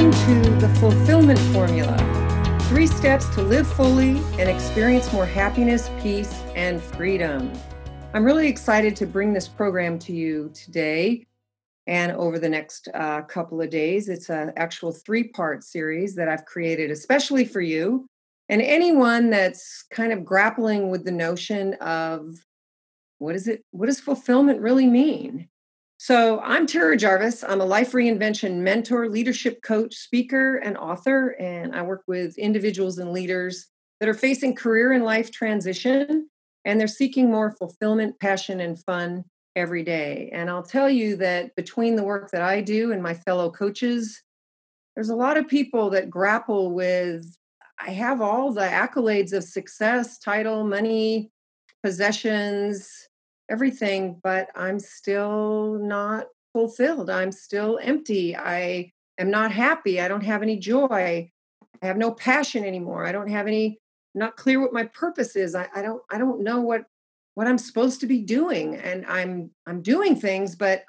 going to the Fulfillment Formula, 3 steps to live fully and experience more happiness, peace, and freedom. I'm really excited to bring this program to you today and over the next couple of days. It's an actual 3-part series that I've created especially for you and anyone that's kind of grappling with the notion of what does fulfillment really mean? So I'm Tara Jarvis. I'm a life reinvention mentor, leadership coach, speaker, and author, and I work with individuals and leaders that are facing career and life transition, and they're seeking more fulfillment, passion, and fun every day. And I'll tell you that between the work that I do and my fellow coaches, there's a lot of people that grapple with, I have all the accolades of success, title, money, possessions, everything, but I'm still not fulfilled. I'm still empty. I am not happy. I don't have any joy. I have no passion anymore. I don't have any, not clear what my purpose is. I don't know what I'm supposed to be doing. And I'm doing things, but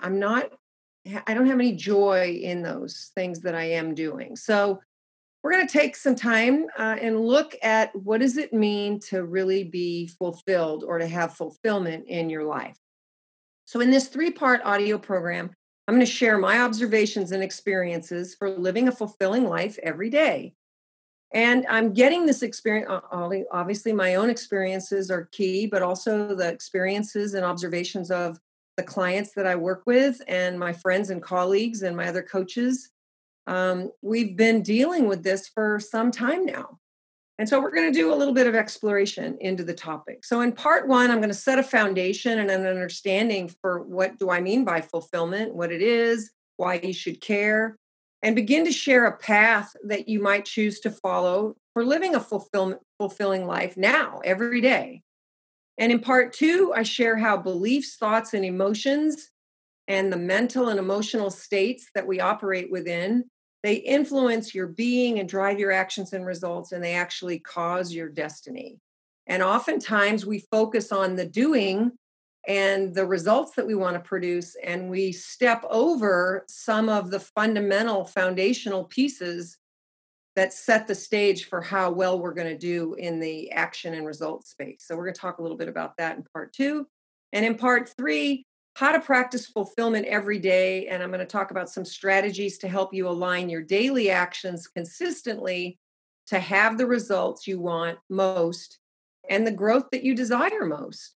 I don't have any joy in those things that I am doing. So we're going to take some time and look at what does it mean to really be fulfilled or to have fulfillment in your life. So in this 3-part audio program, I'm going to share my observations and experiences for living a fulfilling life every day. And I'm getting this experience, obviously my own experiences are key, but also the experiences and observations of the clients that I work with and my friends and colleagues and my other coaches. We've been dealing with this for some time now. And so we're going to do a little bit of exploration into the topic. So in part 1, I'm going to set a foundation and an understanding for what do I mean by fulfillment, what it is, why you should care, and begin to share a path that you might choose to follow for living a fulfilling life now, every day. And in part 2, I share how beliefs, thoughts, and emotions and the mental and emotional states that we operate within, they influence your being and drive your actions and results, and they actually cause your destiny. And oftentimes we focus on the doing and the results that we want to produce, and we step over some of the fundamental foundational pieces that set the stage for how well we're going to do in the action and results space. So we're going to talk a little bit about that in part 2. And in part 3, how to practice fulfillment every day. And I'm going to talk about some strategies to help you align your daily actions consistently to have the results you want most and the growth that you desire most.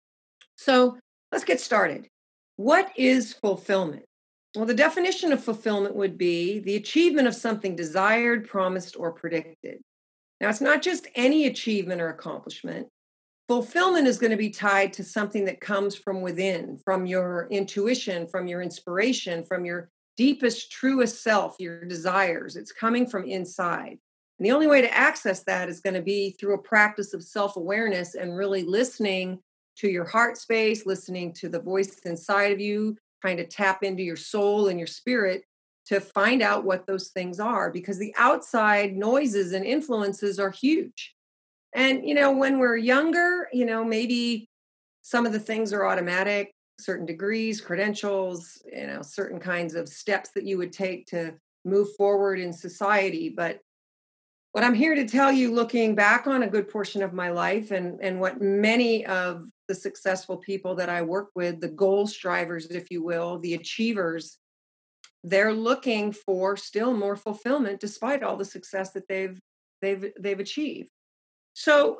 So let's get started. What is fulfillment? Well, the definition of fulfillment would be the achievement of something desired, promised, or predicted. Now, it's not just any achievement or accomplishment. Fulfillment is going to be tied to something that comes from within, from your intuition, from your inspiration, from your deepest, truest self, your desires. It's coming from inside. And the only way to access that is going to be through a practice of self-awareness and really listening to your heart space, listening to the voice inside of you, trying to tap into your soul and your spirit to find out what those things are, because the outside noises and influences are huge. And, when we're younger, maybe some of the things are automatic, certain degrees, credentials, certain kinds of steps that you would take to move forward in society. But what I'm here to tell you, looking back on a good portion of my life and what many of the successful people that I work with, the goal strivers, if you will, the achievers, they're looking for still more fulfillment despite all the success that they've achieved. So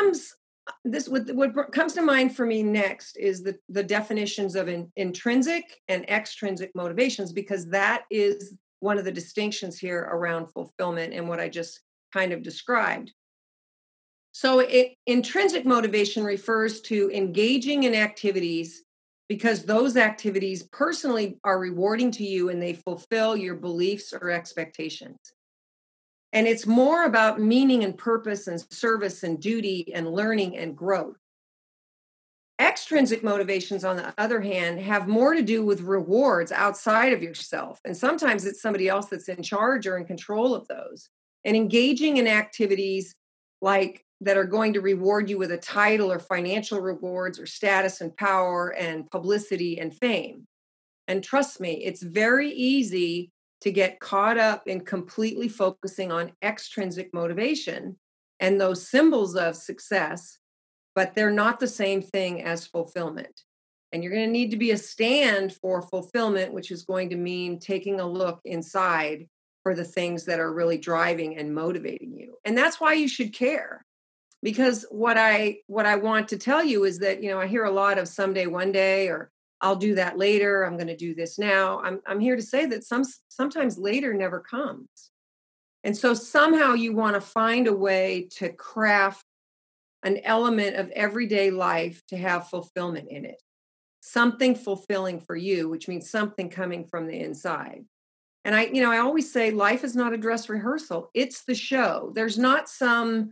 what comes to mind for me next is the definitions of intrinsic and extrinsic motivations, because that is one of the distinctions here around fulfillment and what I just kind of described. So intrinsic motivation refers to engaging in activities because those activities personally are rewarding to you and they fulfill your beliefs or expectations. And it's more about meaning and purpose and service and duty and learning and growth. Extrinsic motivations, on the other hand, have more to do with rewards outside of yourself. And sometimes it's somebody else that's in charge or in control of those. And engaging in activities like that are going to reward you with a title or financial rewards or status and power and publicity and fame. And trust me, it's very easy to get caught up in completely focusing on extrinsic motivation and those symbols of success, but they're not the same thing as fulfillment. And you're going to need to be a stand for fulfillment, which is going to mean taking a look inside for the things that are really driving and motivating you. And that's why you should care. Because what I want to tell you is that, I hear a lot of someday, one day, or I'll do that later. I'm going to do this now. I'm here to say that sometimes later never comes. And so somehow you want to find a way to craft an element of everyday life to have fulfillment in it. Something fulfilling for you, which means something coming from the inside. And I always say life is not a dress rehearsal. It's the show. There's not some,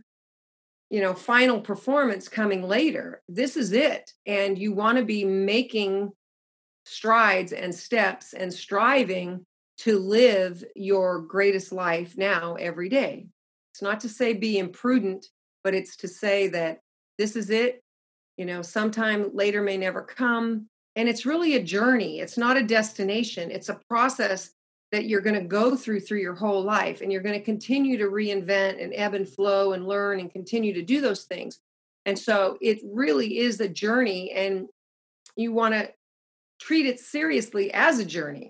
final performance coming later. This is it. And you want to be making strides and steps and striving to live your greatest life now every day. It's not to say be imprudent, but it's to say that this is it. Sometime later may never come. And it's really a journey. It's not a destination. It's a process that you're going to go through your whole life. And you're going to continue to reinvent and ebb and flow and learn and continue to do those things. And so it really is a journey. And you want to treat it seriously as a journey.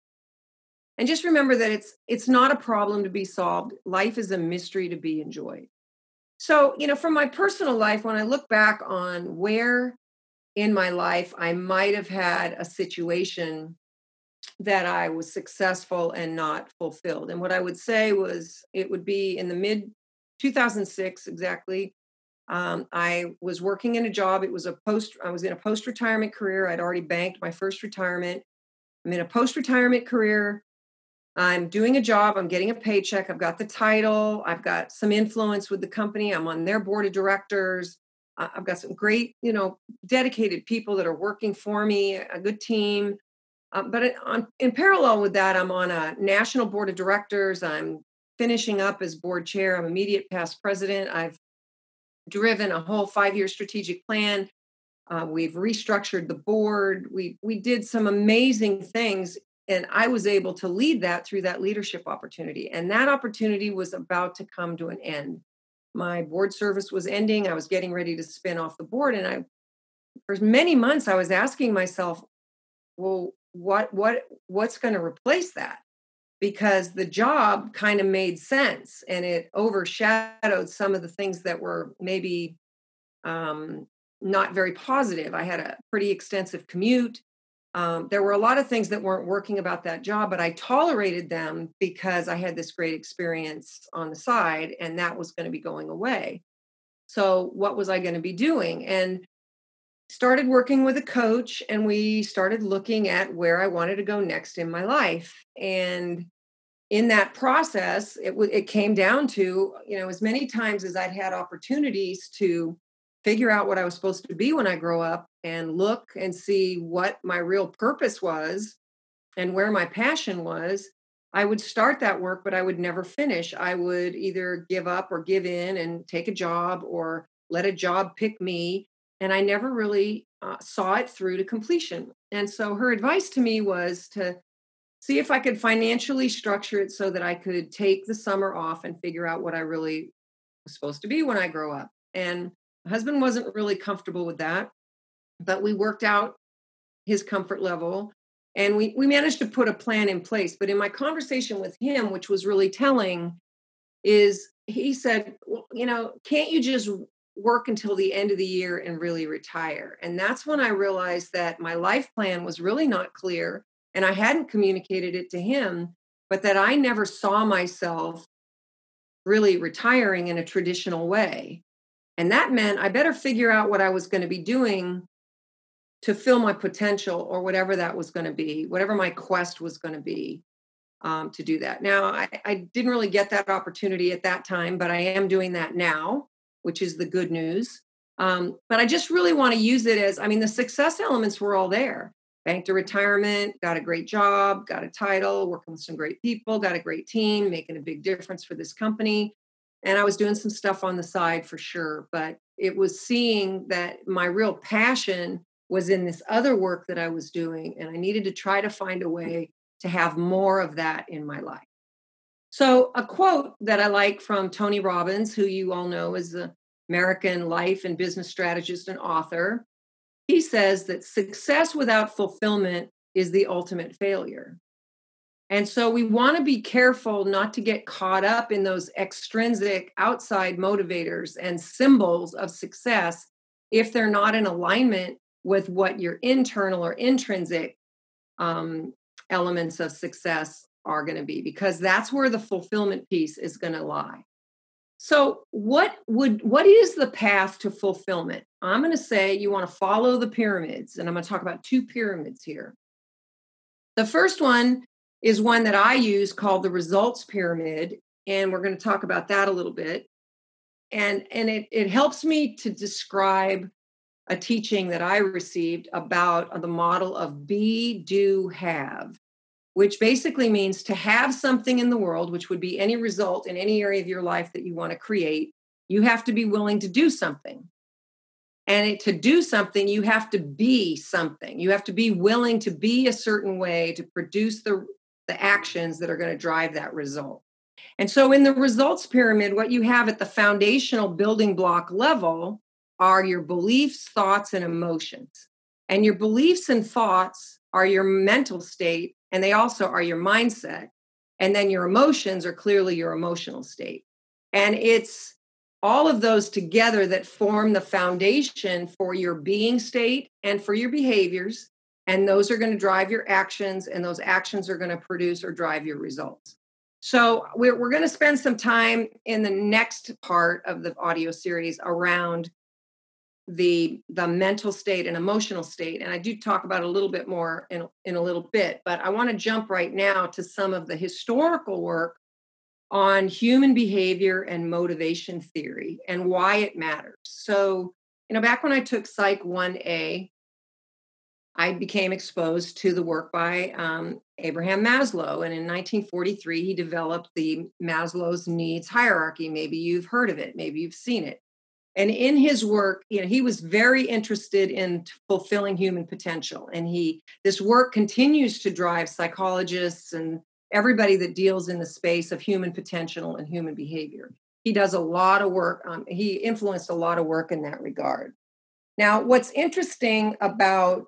And just remember that it's not a problem to be solved. Life is a mystery to be enjoyed. So, from my personal life, when I look back on where in my life I might have had a situation that I was successful and not fulfilled. And what I would say was it would be in the mid 2006 exactly. I was working in a job. I was in a post-retirement career. I'd already banked my first retirement. I'm in a post-retirement career. I'm doing a job. I'm getting a paycheck. I've got the title. I've got some influence with the company. I'm on their board of directors. I've got some great, dedicated people that are working for me, a good team. But in parallel with that, I'm on a national board of directors. I'm finishing up as board chair. I'm immediate past president. I've driven a whole 5-year strategic plan. We've restructured the board. We did some amazing things. And I was able to lead that through that leadership opportunity. And that opportunity was about to come to an end. My board service was ending. I was getting ready to spin off the board. And for many months, I was asking myself, well, what's going to replace that? Because the job kind of made sense and it overshadowed some of the things that were maybe not very positive. I had a pretty extensive commute. There were a lot of things that weren't working about that job, but I tolerated them because I had this great experience on the side and that was going to be going away. So what was I going to be doing? And started working with a coach and we started looking at where I wanted to go next in my life. And in that process, it came down to, as many times as I'd had opportunities to figure out what I was supposed to be when I grow up and look and see what my real purpose was and where my passion was, I would start that work, but I would never finish. I would either give up or give in and take a job or let a job pick me. And I never really saw it through to completion. And so her advice to me was to see if I could financially structure it so that I could take the summer off and figure out what I really was supposed to be when I grow up. And my husband wasn't really comfortable with that, but we worked out his comfort level and we managed to put a plan in place. But in my conversation with him, which was really telling, is he said, well, can't you just work until the end of the year and really retire? And that's when I realized that my life plan was really not clear and I hadn't communicated it to him, but that I never saw myself really retiring in a traditional way. And that meant I better figure out what I was going to be doing to fill my potential or whatever that was going to be, whatever my quest was going to be to do that. Now, I didn't really get that opportunity at that time, but I am doing that now, which is the good news. But I just really want to use it as, the success elements were all there. Banked a retirement, got a great job, got a title, working with some great people, got a great team, making a big difference for this company. And I was doing some stuff on the side for sure. But it was seeing that my real passion was in this other work that I was doing. And I needed to try to find a way to have more of that in my life. So, a quote that I like from Tony Robbins, who you all know is an American life and business strategist and author, he says that success without fulfillment is the ultimate failure. And so we want to be careful not to get caught up in those extrinsic outside motivators and symbols of success if they're not in alignment with what your internal or intrinsic elements of success are going to be, because that's where the fulfillment piece is going to lie. So what is the path to fulfillment? I'm going to say you want to follow the pyramids, and I'm going to talk about two pyramids here. The first one is one that I use called the results pyramid, and we're going to talk about that a little bit. And it helps me to describe a teaching that I received about the model of be, do, have, which basically means to have something in the world, which would be any result in any area of your life that you want to create. You have to be willing to do something. And to do something, you have to be something. You have to be willing to be a certain way to produce the actions that are going to drive that result. And so in the results pyramid, what you have at the foundational building block level are your beliefs, thoughts, and emotions. And your beliefs and thoughts are your mental state, and they also are your mindset. And then your emotions are clearly your emotional state. And it's all of those together that form the foundation for your being state and for your behaviors. And those are going to drive your actions, and those actions are going to produce or drive your results. So we're going to spend some time in the next part of the audio series around the mental state and emotional state. And I do talk about it a little bit more in a little bit, but I want to jump right now to some of the historical work on human behavior and motivation theory and why it matters. So, back when I took Psych 1A, I became exposed to the work by Abraham Maslow. And in 1943, he developed the Maslow's needs hierarchy. Maybe you've heard of it. Maybe you've seen it. And in his work, he was very interested in fulfilling human potential. And this work continues to drive psychologists and everybody that deals in the space of human potential and human behavior. He does a lot of work. He influenced a lot of work in that regard. Now, what's interesting about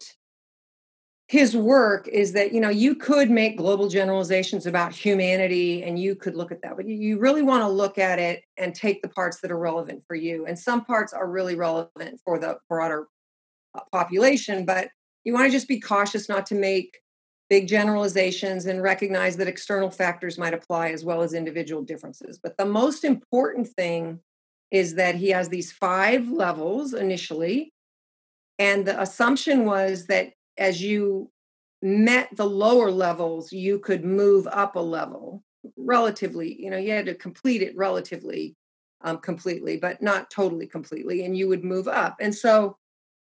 his work is that, you could make global generalizations about humanity and you could look at that, but you really want to look at it and take the parts that are relevant for you. And some parts are really relevant for the broader population, but you want to just be cautious not to make big generalizations and recognize that external factors might apply as well as individual differences. But the most important thing is that he has these 5 levels initially. And the assumption was that as you met the lower levels, you could move up a level relatively. You had to complete it relatively completely, but not totally completely, and you would move up. And so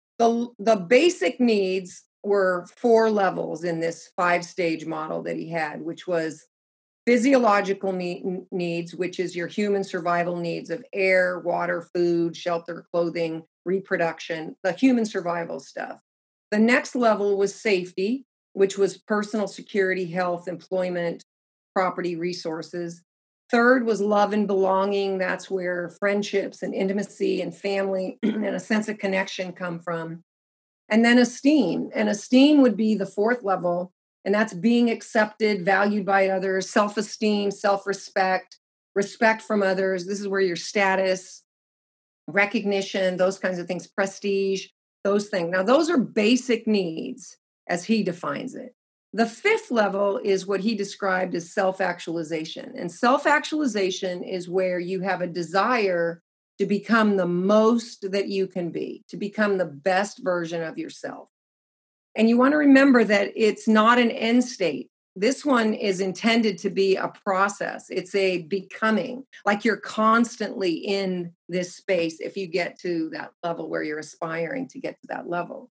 the basic needs were 4 levels in this 5-stage model that he had, which was physiological needs, which is your human survival needs of air, water, food, shelter, clothing, reproduction, the human survival stuff. The next level was safety, which was personal security, health, employment, property, resources. Third was love and belonging. That's where friendships and intimacy and family and a sense of connection come from. And then esteem. And esteem would be the 4th level. And that's being accepted, valued by others, self-esteem, self-respect, respect from others. This is where your status, recognition, those kinds of things, prestige, those things. Now, those are basic needs as he defines it. The 5th level is what he described as self-actualization. And self-actualization is where you have a desire to become the most that you can be, to become the best version of yourself. And you want to remember that it's not an end state. This one is intended to be a process. It's a becoming, like you're constantly in this space if you get to that level where you're aspiring to get to that level.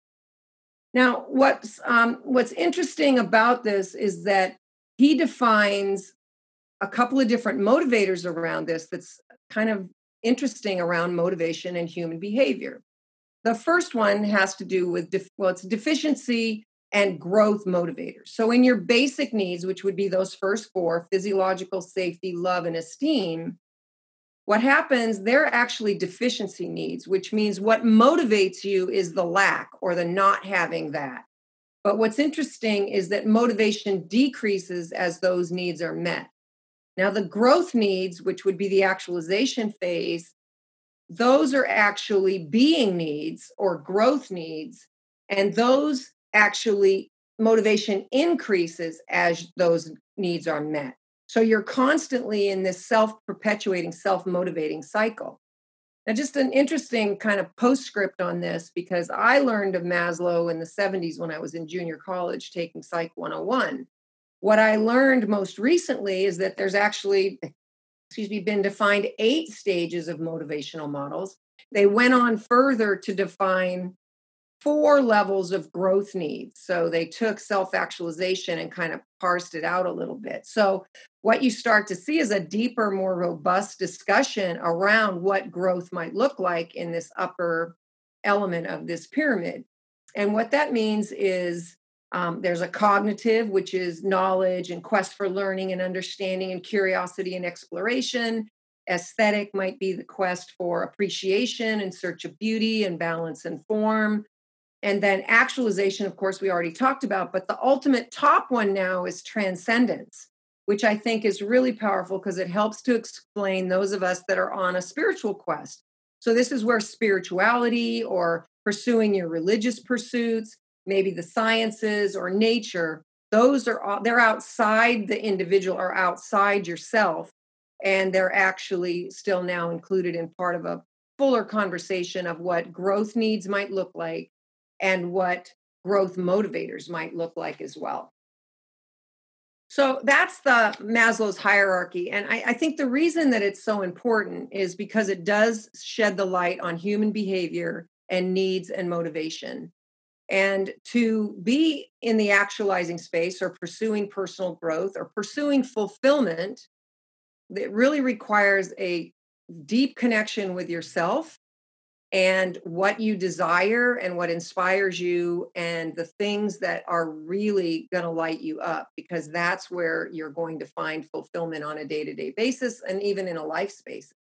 Now, what's interesting about this is that he defines a couple of different motivators around this that's kind of interesting around motivation and human behavior. The first one has to do with, it's deficiency and growth motivators. So, in your basic needs, which would be those first four: physiological, safety, love, and esteem, what happens, they're actually deficiency needs, which means what motivates you is the lack or the not having that. But what's interesting is that motivation decreases as those needs are met. Now, the growth needs, which would be the actualization phase, those are actually being needs or growth needs. And those actually, motivation increases as those needs are met. So you're constantly in this self perpetuating, self motivating cycle. Now, just an interesting kind of postscript on this, because I learned of Maslow in the 70s when I was in junior college taking Psych 101. What I learned most recently is that there's actually, been defined 8 stages of motivational models. They went on further to define 4 levels of growth needs. So they took self-actualization and kind of parsed it out a little bit. So what you start to see is a deeper, more robust discussion around what growth might look like in this upper element of this pyramid. And what that means is there's a cognitive, which is knowledge and quest for learning and understanding and curiosity and exploration. Aesthetic might be the quest for appreciation and search of beauty and balance and form. And then actualization, of course, we already talked about, but the ultimate top one now is transcendence, which I think is really powerful because it helps to explain those of us that are on a spiritual quest. So this is where spirituality or pursuing your religious pursuits, maybe the sciences or nature, they're outside the individual or outside yourself. And they're actually still now included in part of a fuller conversation of what growth needs might look like and what growth motivators might look like as well. So that's the Maslow's hierarchy. And I think the reason that it's so important is because it does shed the light on human behavior and needs and motivation. And to be in the actualizing space or pursuing personal growth or pursuing fulfillment, it really requires a deep connection with yourself and what you desire and what inspires you and the things that are really going to light you up, because that's where you're going to find fulfillment on a day-to-day basis and even in a life spaces.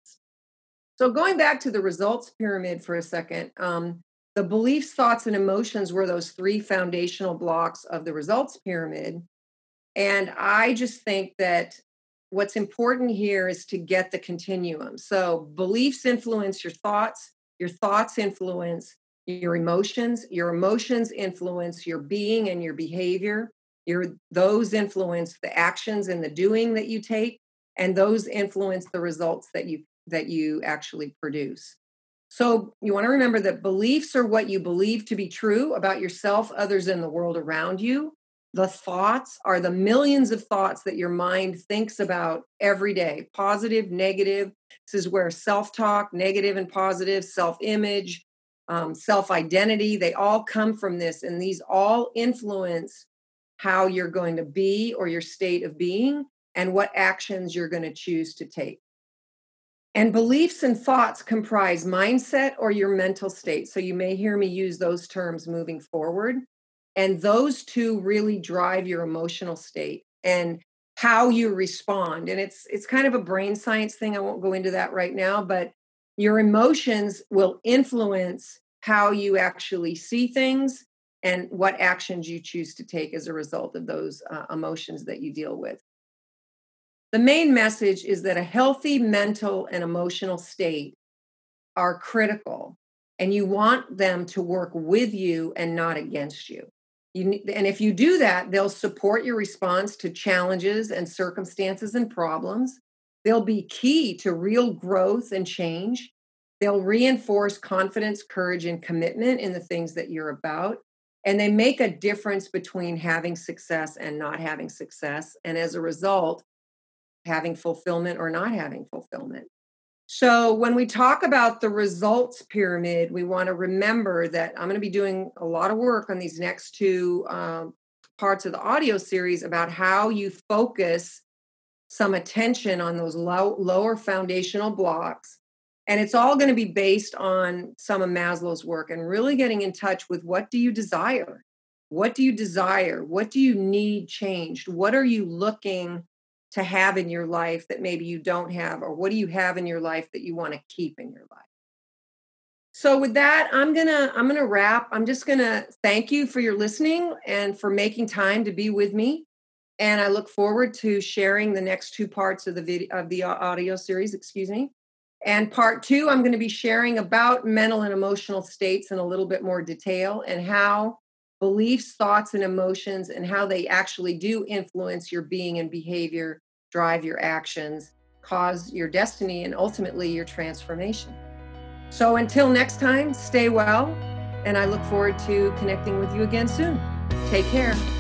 So going back to the results pyramid for a second, the beliefs, thoughts, and emotions were those 3 foundational blocks of the results pyramid. And I just think that what's important here is to get the continuum. So beliefs influence your thoughts influence your emotions influence your being and your behavior. Those influence the actions and the doing that you take, and those influence the results that you actually produce. So you want to remember that beliefs are what you believe to be true about yourself, others, and the world around you. The thoughts are the millions of thoughts that your mind thinks about every day, positive, negative. This is where self-talk, negative and positive, self-image, self-identity, they all come from this. And these all influence how you're going to be or your state of being and what actions you're going to choose to take. And beliefs and thoughts comprise mindset or your mental state. So you may hear me use those terms moving forward. And those 2 really drive your emotional state and how you respond. And it's kind of a brain science thing. I won't go into that right now, but your emotions will influence how you actually see things and what actions you choose to take as a result of those emotions that you deal with. The main message is that a healthy mental and emotional state are critical, and you want them to work with you and not against you. And if you do that, they'll support your response to challenges and circumstances and problems. They'll be key to real growth and change. They'll reinforce confidence, courage, and commitment in the things that you're about. And they make a difference between having success and not having success. And as a result, having fulfillment or not having fulfillment. So when we talk about the results pyramid, we want to remember that I'm going to be doing a lot of work on these next 2 parts of the audio series about how you focus some attention on those lower foundational blocks. And it's all going to be based on some of Maslow's work and really getting in touch with what do you desire? What do you desire? What do you need changed? What are you looking to have in your life that maybe you don't have? Or what do you have in your life that you want to keep in your life? So with that, I'm gonna wrap. I'm just gonna thank you for your listening and for making time to be with me. And I look forward to sharing the next two parts of the video of the audio series, excuse me. And part two, I'm going to be sharing about mental and emotional states in a little bit more detail and how beliefs, thoughts, and emotions and how they actually do influence your being and behavior, drive your actions, cause your destiny, and ultimately your transformation. So until next time, stay well, and I look forward to connecting with you again soon. Take care.